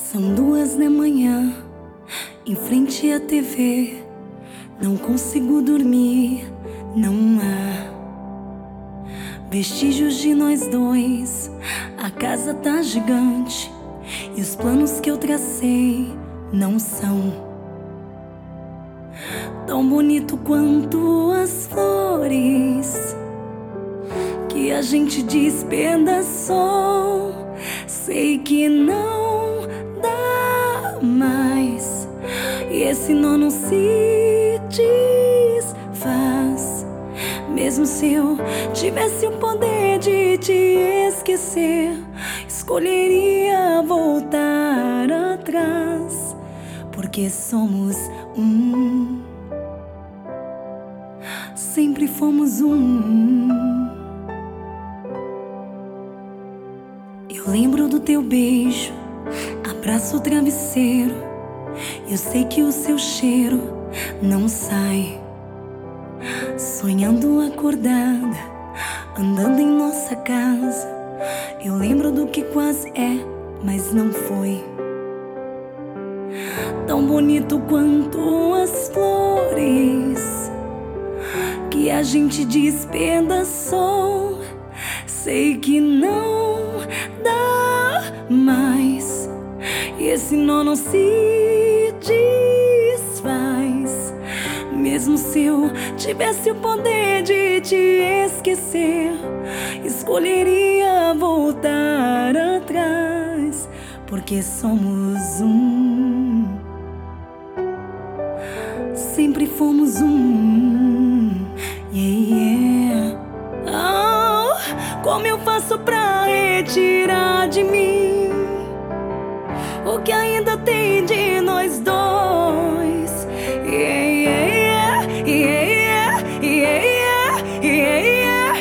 São 2 da manhã, em frente à TV. Não consigo dormir, não há vestígios de nós dois. A casa tá gigante e os planos que eu tracei não são tão bonito quanto as flores que a gente despedaçou. Sei que não dá mais e esse nó não se desfaz. Mesmo se eu tivesse o poder de te esquecer, escolheria voltar atrás, porque somos um, sempre fomos um. Eu lembro do teu beijo, abraço o travesseiro. Eu sei que o seu cheiro não sai. Sonhando acordada, andando em nossa casa. Eu lembro do que quase é, mas não foi tão bonito quanto as flores que a gente despedaçou. Sei que não dá mais e esse nó não se desfaz. Mesmo se eu tivesse o poder de te esquecer, escolheria voltar atrás, porque somos um, sempre fomos um. Yeah, yeah. Oh, como eu faço pra retirar de mim o que ainda tem de nós dois? Yeah, yeah, yeah, yeah, yeah,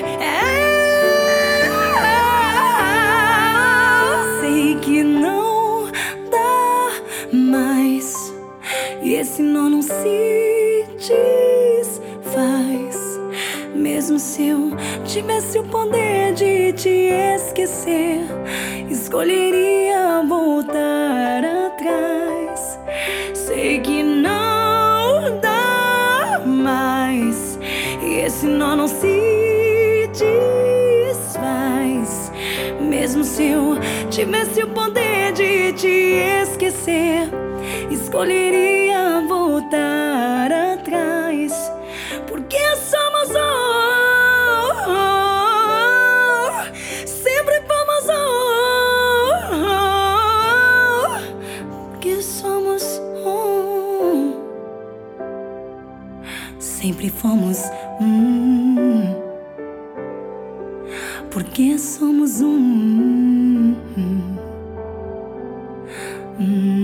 yeah. Sei que não dá mais e esse nó não se desfaz. Mesmo se eu tivesse o poder de te esquecer, escolheria voltar atrás. Sei que não dá mais e esse nó não se desfaz. Mesmo se eu tivesse o poder de te esquecer, escolheria voltar atrás, porque somos um, sempre fomos um, porque somos um, sempre fomos um, porque somos um.